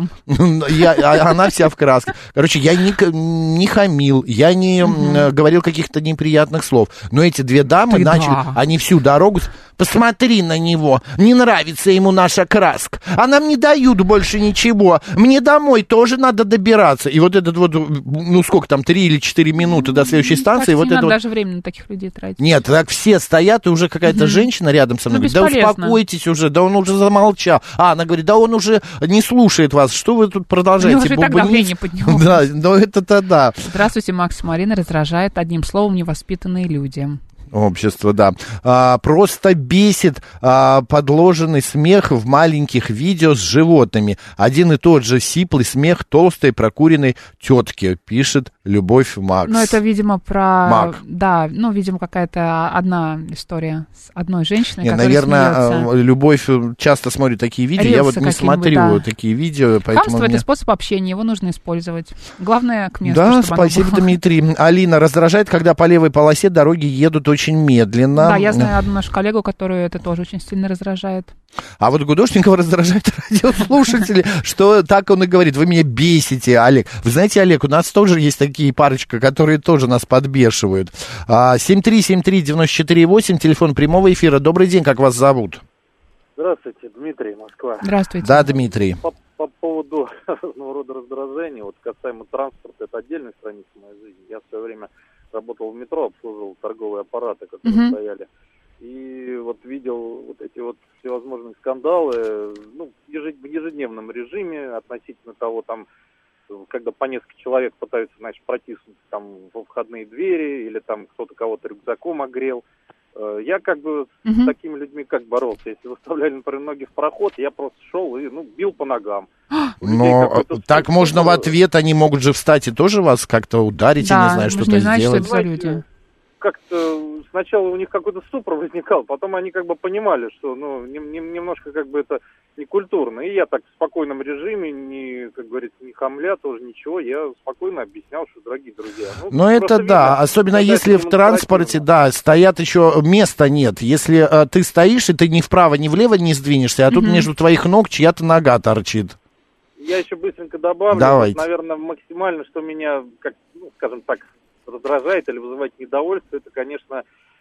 я, а она вся в краске. Короче, я не, не хамил, я не uh-huh. говорил каких-то неприятных слов. Но эти две дамы Ты начали, да. они всю дорогу... Посмотри на него, не нравится ему наша краска, а нам не дают больше ничего, мне домой тоже надо добираться. И вот этот вот, ну сколько там, три или четыре минуты до следующей станции. Так, вот не надо вот... даже времени на таких людей тратить. Нет, так все стоят, и уже какая-то mm-hmm. женщина рядом со мной ну, говорит, да успокойтесь уже, да он уже замолчал. А она говорит, да он уже не слушает вас, что вы тут продолжаете? Ну, уже так давление поднялось. Да, но это-то да. Здравствуйте, Макс, Марина, раздражает одним словом невоспитанные люди. Общество, да. А, просто бесит а, подложенный смех в маленьких видео с животными. Один и тот же сиплый смех толстой прокуренной тетки, пишет Любовь Макс. Ну, это, видимо, про... Мак. Да, ну, видимо, какая-то одна история с одной женщиной, Нет, которая наверное, смеется. Любовь часто смотрит такие видео. Рилсы Я вот не смотрю да. такие видео. Хамство мне... — это способ общения, его нужно использовать. Главное, к месту, Да, чтобы спасибо, оно было. Дмитрий. Алина, раздражает, когда по левой полосе дороги едут очень медленно. Да, я знаю одну нашу коллегу, которую это тоже очень сильно раздражает. А вот Гудошникова раздражает радиослушатели, что так он и говорит, вы меня бесите, Олег. Вы знаете, Олег, у нас тоже есть такие парочка, которые тоже нас подбешивают. семь три семь три девять четыре восемь, телефон прямого эфира. Добрый день, как вас зовут? Здравствуйте, Дмитрий, Москва. Здравствуйте. Да, Дмитрий. По, по поводу разного рода раздражения, вот касаемо транспорта, это отдельная страница моей жизни. Я в свое время работал в метро, обслуживал торговые аппараты, которые uh-huh. стояли. И вот видел вот эти вот всевозможные скандалы, ну, в ежедневном режиме относительно того, там, когда по несколько человек пытаются, значит, протиснуться там во входные двери, или там кто-то кого-то рюкзаком огрел. Я как бы uh-huh. с такими людьми как боролся. Если выставляли, например, ноги в проход, я просто шел и, ну, бил по ногам. Но так можно в ответ, они могут же встать и тоже вас как-то ударить, да, я не знаю, что-то не знаешь, сделать. что это за люди. Как-то сначала у них какой-то ступор возникал, потом они как бы понимали, что, ну, не, не, немножко как бы это некультурно. И я так в спокойном режиме, не, как говорится, не хамля, тоже ничего, я спокойно объяснял, что, дорогие друзья... Ну, ну это видно, да, особенно если в транспорте, да, стоят еще, места нет. Если а, ты стоишь, и ты ни вправо, ни влево не сдвинешься, а тут mm-hmm. между твоих ног чья-то нога торчит. я еще быстренько добавлю. Давайте. Вот, наверное, максимально, что меня, как, ну, скажем так, раздражает или вызывает недовольство, это, конечно,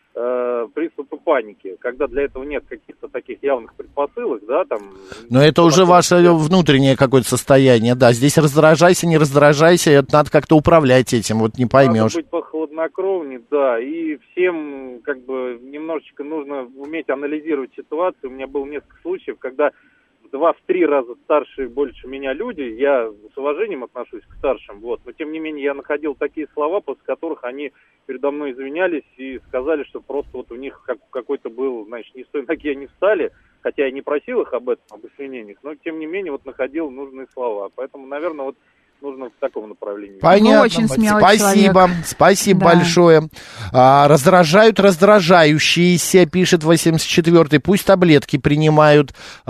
э, приступы паники, когда для этого нет каких-то таких явных предпосылок, да, там... Но это уже ваше внутреннее какое-то состояние, да, здесь раздражайся, не раздражайся, это надо как-то управлять этим, вот не поймешь. Надо быть похладнокровнее, да, и всем, как бы, немножечко нужно уметь анализировать ситуацию. У меня было несколько случаев, когда в два-три раза старшие больше меня люди, я с уважением отношусь к старшим, вот, но тем не менее я находил такие слова, после которых они передо мной извинялись и сказали, что просто вот у них как, какой-то был, значит, не с той ноги они встали, хотя я не просил их об этом, об извинениях, но тем не менее вот находил нужные слова, поэтому, наверное, вот нужно в таком направлении. Понятно. Ну, очень смелый спасибо, человек. спасибо Да. большое. А, раздражают раздражающиеся, пишет восемьдесят четвёртый. Пусть таблетки принимают.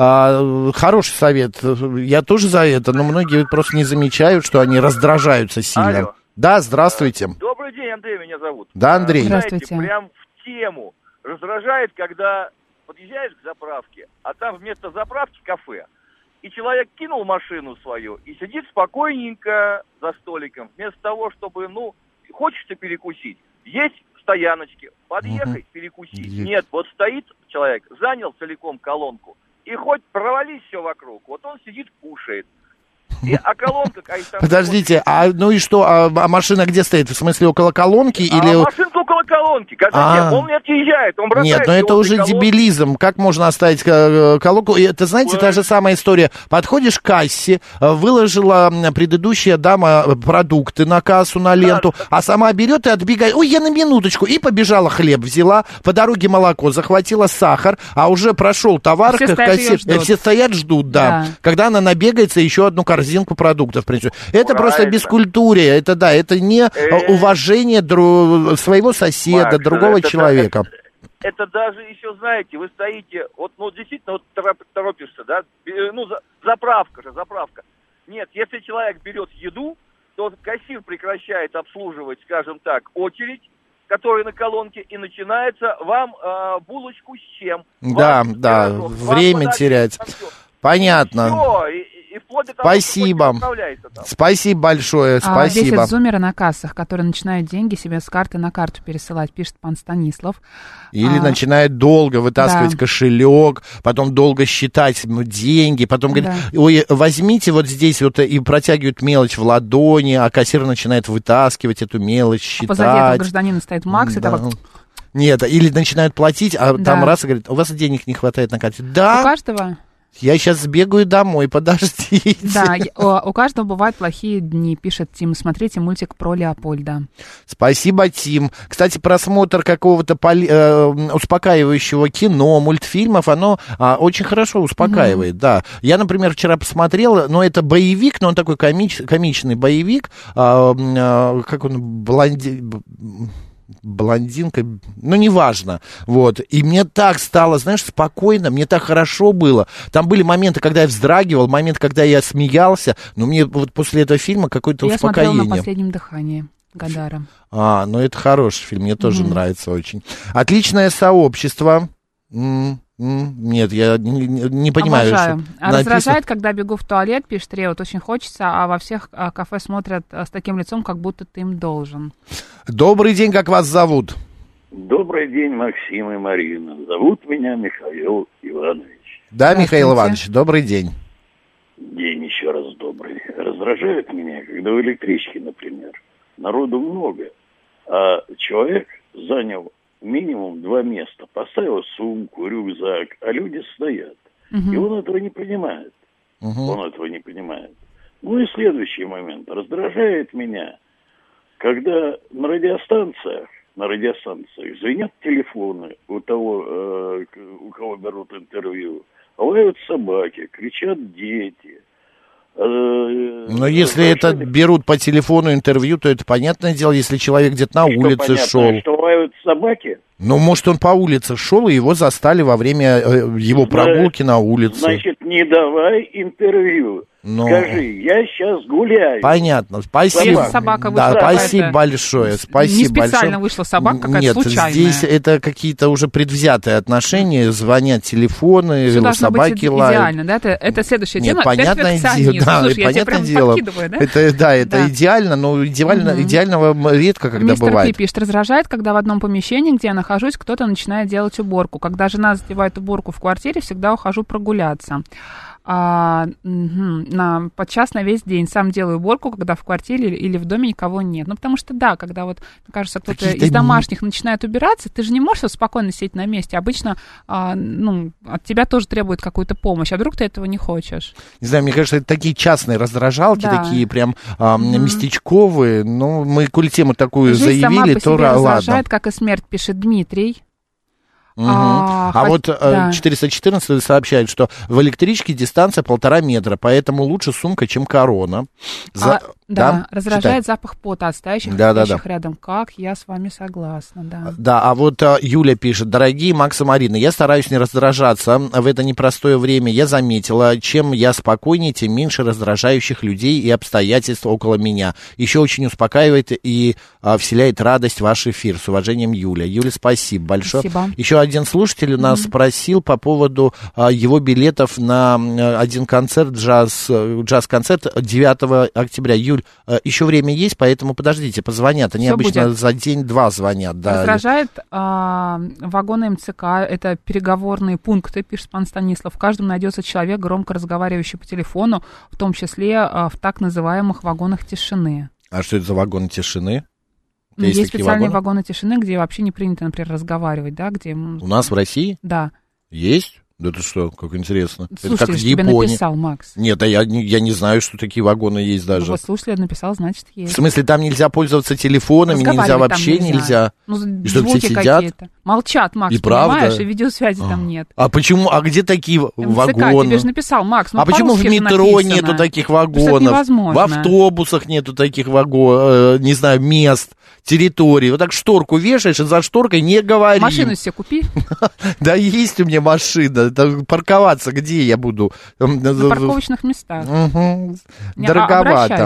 А, хороший совет. Я тоже за это, но многие просто не замечают, что они раздражаются сильно. Алло. Да, здравствуйте. Добрый день, Андрей меня зовут. Да, Андрей. Здравствуйте. Знаете, прям в тему. Раздражает, когда подъезжаешь к заправке, а там вместо заправки кафе. И человек кинул машину свою и сидит спокойненько за столиком. Вместо того, чтобы, ну, хочешь ты перекусить, есть стояночки, подъехай, угу. перекуси. Есть. Нет, вот стоит человек, занял целиком колонку, и хоть провались все вокруг, вот он сидит, кушает. И, а колонка... А там Подождите, а ну и что, а, а машина где стоит? В смысле, около колонки? А или... машинка около колонки. Когда А. он не отъезжает, он бросает... Нет, но это уже колонки. дебилизм. Как можно оставить э, колонку? И это, знаете, та же самая история. Подходишь к кассе, э, выложила предыдущая дама продукты на кассу, на ленту, да, а сама берет и отбегает. Ой, я на минуточку. И побежала хлеб взяла, по дороге молоко, захватила сахар, а уже прошел товар, все как стоят, кассир. ждут. Все стоят, ждут, да. да. Когда она набегается, еще одну корзинку продуктов принесет. Это Правильно. Просто бескультурие. Это, да, это не э-э. уважение дру... своего соседа, Макс, другого это, человека. Это, это даже еще, знаете, вы стоите, вот, ну, действительно, вот торопишься, да, ну, за, заправка же, заправка. Нет, если человек берет еду, то кассир прекращает обслуживать, скажем так, очередь, которая на колонке, и начинается вам э, булочку с чем. Да, вам, да, пирожок, время терять. Понятно. Все, и, и вплоть до того, спасибо. Спасибо большое, спасибо. А, бесит зумеры на кассах, которые начинают деньги себе с карты на карту пересылать, пишет пан Станислав. Или а, начинают долго вытаскивать да. кошелек, потом долго считать деньги, потом говорят, да. ой, возьмите вот здесь вот и протягивают мелочь в ладони, а кассир начинает вытаскивать эту мелочь, считать. А позади этого гражданина стоит Макс, да. и так. Нет, или начинают платить, а да. там раз и говорят, у вас денег не хватает на карте. Да. У каждого... Я сейчас сбегаю домой, подождите. Да, у, у каждого бывают плохие дни, пишет Тим. Смотрите мультик про Леопольда. Спасибо, Тим. Кстати, просмотр какого-то поли, э, успокаивающего кино, мультфильмов, оно а, очень хорошо успокаивает, mm-hmm. да. Я, например, вчера посмотрел, но это боевик, но он такой комич, комичный боевик, а, а, как он, блонди... блондинка, ну, неважно, вот, и мне так стало, знаешь, спокойно, мне так хорошо было, там были моменты, когда я вздрагивал, моменты, когда я смеялся, но мне вот после этого фильма какое-то я успокоение. Я смотрела «На последнем дыхании» Годара. А, ну, это хороший фильм, мне тоже mm-hmm. нравится очень. «Отличное сообщество». М-м. Нет, я не, не понимаю. Обожаю. А раздражает, когда бегу в туалет, пишет Реут, очень хочется, а во всех а, кафе смотрят а, с таким лицом, как будто ты им должен. Добрый день, как вас зовут? Добрый день, Максим и Марина. Зовут меня Михаил Иванович. Да, Михаил Иванович, добрый день. День еще раз добрый. Раздражает меня, когда в электричке, например, народу много, а человек занял минимум два места. Поставил сумку, рюкзак, а люди стоят. Uh-huh. И он этого не понимает. Uh-huh. Он этого не понимает. Ну и следующий момент. Раздражает меня, когда на радиостанциях, на радиостанциях звенят телефоны у того, э, у кого берут интервью, лают собаки, кричат дети. Но если это берут по телефону интервью, то это понятное дело, если человек где-то на что улице понятно, шел. Что лают собаки? Ну, может, он по улице шел, и его застали во время его прогулки на улице. Значит, не давай интервью. Но... Скажи, я сейчас гуляю. Понятно, спасибо. Собака да, спасибо большое. Спасибо не специально большое. вышла собака, какая-то Нет, случайная. здесь это какие-то уже предвзятые отношения, звонят телефоны, все собаки быть лают. Идеально, да? Это, это следующая Нет, тема. Понятное дело, да, Слушай, понятное дело. Да? Это, да, это да. идеально, но идеально, угу. идеального редко когда Мистер бывает. Пи пишет, раздражает, когда в одном помещении, где я нахожусь, кто-то начинает делать уборку. Когда жена затевает уборку в квартире, всегда ухожу прогуляться. А, угу, на, подчас на весь день сам делаю уборку, когда в квартире или в доме никого нет. Ну, потому что, да, когда вот, мне кажется, кто-то Какие-то... из домашних начинает убираться, ты же не можешь спокойно сидеть на месте. Обычно, а, ну, от тебя тоже требует какую-то помощь, а вдруг ты этого не хочешь? Не знаю, мне кажется, это такие частные раздражалки, да. такие прям а, угу. местечковые. Ну, мы коль тему такую Жизнь заявили, сама по то себе раздражает, ладно. как и смерть, пишет Дмитрий. Угу. А, а хоть, вот да. четыреста четырнадцать сообщает, что в электричке дистанция полтора метра, поэтому лучше сумка, чем корона. За... А, да, да, раздражает Читай. Запах пота от стоящих да, да, да. рядом. Как я с вами согласна, да. Да, а вот а, Юля пишет, дорогие Макс и Марина, я стараюсь не раздражаться в это непростое время. Я заметила, чем я спокойнее, тем меньше раздражающих людей и обстоятельств около меня. Еще очень успокаивает и а, вселяет радость ваш эфир. С уважением, Юля. Юля, спасибо большое. Спасибо. Еще один слушатель у нас mm-hmm. спросил по поводу а, его билетов на а, один концерт, джаз, джаз-концерт девятого октября. Юль, а, еще время есть, поэтому подождите, позвонят. Они Все обычно будет. За день-два звонят. Да. Раздражает а, вагоны эм цэ ка, это переговорные пункты, пишет пан Станислав. В каждом найдется человек, громко разговаривающий по телефону, в том числе а, в так называемых вагонах тишины. А что это за вагоны тишины? Ну, есть, есть специальные вагоны? вагоны тишины, где вообще не принято, например, разговаривать, да, где... У нас в России? Да. Есть? Да это что, как интересно. Слушатель это как в тебе Японии. Написал, Макс. Нет, а я, я не знаю, что такие вагоны есть даже. Вот слушатель написал, значит, есть. В смысле, там нельзя пользоваться телефонами, нельзя вообще нельзя. нельзя. Ну, и что, все сидят? Какие-то. Молчат, Макс, и понимаешь, правда? и видеосвязи а. там нет. А почему, а где такие эм цэ ка, вагоны? Тебе же написал, Макс, ну, а почему в метро нету таких вагонов? В автобусах нету таких вагонов, э, не знаю, мест, территорий. Вот так шторку вешаешь, и за шторкой не говори. Машину себе купи. Да есть у меня машина. Парковаться где я буду? На парковочных местах. Дороговато.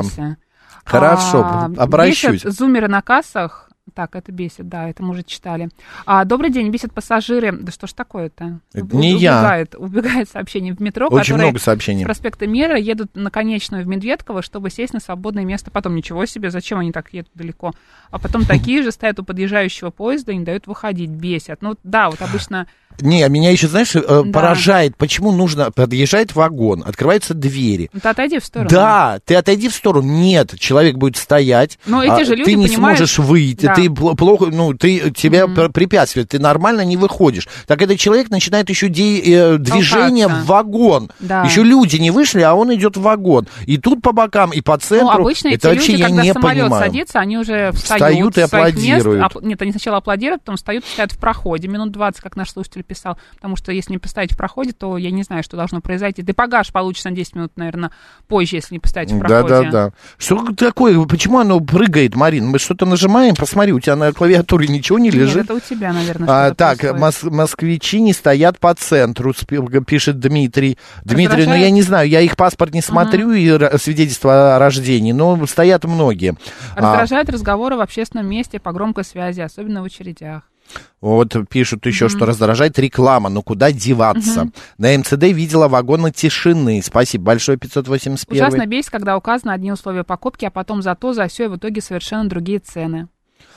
Хорошо, обращусь. Зумеры на кассах. Так, это бесит, да, это мы уже читали. А, добрый день, бесит пассажиры. Да что ж такое-то? Это не убегает, я. Убегает сообщение в метро, Очень много сообщений. С проспекта Мира едут на конечную в Медведково, чтобы сесть на свободное место. Потом, ничего себе, зачем они так едут далеко? А потом такие же стоят у подъезжающего поезда и не дают выходить, бесят. Ну да, вот обычно... Не, меня еще, знаешь, да. поражает, почему нужно... Подъезжает вагон, открываются двери. Ну, ты отойди в сторону. Да, ты отойди в сторону. Нет, человек будет стоять. Но эти же люди, ты не понимаешь... сможешь выйти, да. ты плохо... Ну, ты, тебя mm-hmm. препятствует, ты нормально не выходишь. Так этот человек начинает еще де, э, движение в вагон. Да. Еще люди не вышли, а он идет в вагон. И тут по бокам, и по центру. Ну, обычно это эти вообще люди, я когда не самолет понимаю. садится, они уже встают, встают и аплодируют. Мест. Нет, они сначала аплодируют, потом встают и стоят в проходе. Минут двадцать, как наш слушатель писал. Потому что если не поставить в проходе, то я не знаю, что должно произойти. Ты багаж получишь на десять минут, наверное, позже, если не поставить в проходе. Да-да-да. Что такое? Почему оно прыгает, Марин? Мы что-то нажимаем? Посмотри, у тебя на клавиатуре ничего не лежит. Нет, это у тебя, наверное, а, Так, мос- москвичи не стоят по центру, пишет Дмитрий. Дмитрий, ну я не знаю, я их паспорт не смотрю, uh-huh. и свидетельство о рождении, но стоят многие. Раздражают а... разговоры в общественном месте по громкой связи, особенно в очередях. Вот пишут еще, mm-hmm. что раздражает реклама, но куда деваться? Mm-hmm. На эм цэ дэ видела вагоны тишины. Спасибо большое, пятьсот восемьдесят один. Ужасно бесит, когда указаны одни условия покупки, а потом за то, за все, и в итоге совершенно другие цены.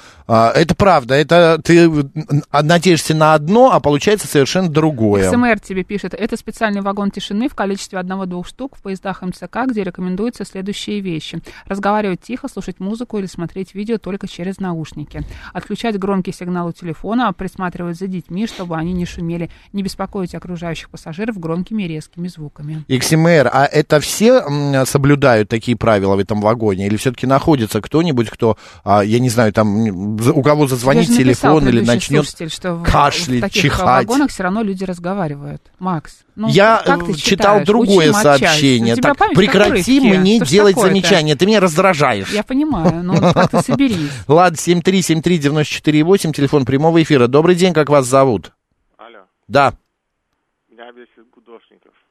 Это правда, это ты надеешься на одно, а получается совершенно другое. икс эм эр тебе пишет, это специальный вагон тишины в количестве одного-двух штук в поездах эм цэ ка, где рекомендуются следующие вещи. Разговаривать тихо, слушать музыку или смотреть видео только через наушники. Отключать громкий сигнал у телефона, присматривать за детьми, чтобы они не шумели, не беспокоить окружающих пассажиров громкими и резкими звуками. икс эм эр, а это все соблюдают такие правила в этом вагоне? Или все-таки находится кто-нибудь, кто, я не знаю, там... у кого зазвонит телефон или начнет что кашлять, в таких чихать. вагонах все равно люди разговаривают. Макс, ну, я читал другое сообщение. Так, прекрати мне что делать замечания, ты меня раздражаешь. Я понимаю, но как-то соберись. Ладно, семь три семь три девяносто четыре восемь, телефон прямого эфира. Добрый день, как вас зовут? Алло. Да. Меня бесит Гудошников.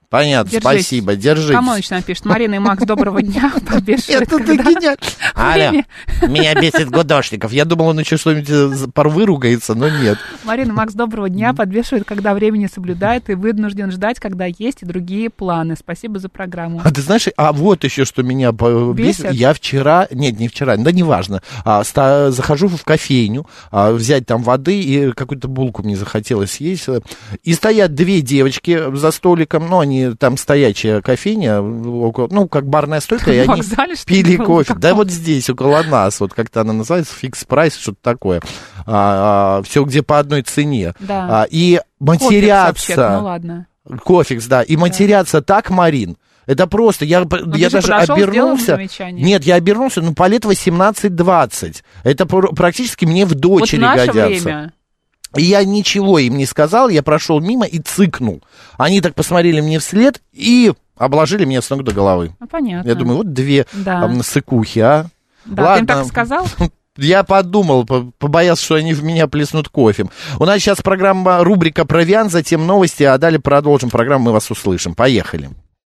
Понятно, Держись. Спасибо, держитесь. Камоныч нам пишет. Марина и Макс, доброго дня. Подбешивает, Это ты гениально. Аля, меня бесит Гудошников. Я думал, он еще что-нибудь порвыругается, но нет. Марина и Макс, доброго дня. Подбешивает, когда времени соблюдает и вынужден ждать, когда есть и другие планы. Спасибо за программу. А ты знаешь, а вот еще, что меня бесит. Бесит? Я вчера, нет, не вчера, да неважно, а, ста, захожу в кофейню, а, взять там воды, и какую-то булку мне захотелось съесть. И стоят две девочки за столиком, ну, они там стоячая кофейня, около, ну, как барная стойка, и они пили кофе. Да вот здесь, около нас, вот как-то она называется, фикс-прайс, что-то такое. А, а, все где по одной цене. Да. А, и матерятся. Кофекс, ну ладно. Кофекс, да. И матерятся да. так, Марин. Это просто, я, я даже подошел, обернулся. Нет, я обернулся, ну, по лет восемнадцать-двадцать. Это практически мне в дочери вот наше годятся. Время. И я ничего им не сказал, я прошел мимо и цыкнул. Они так посмотрели мне вслед и обложили меня с ног до головы. Ну, понятно. Я думаю, вот две да. там, сыкухи, а. Да, ладно. Ты им так сказал? Я подумал, побоялся, что они в меня плеснут кофе. У нас сейчас программа, рубрика «Провиант», затем новости, а далее продолжим программу, мы вас услышим. Поехали.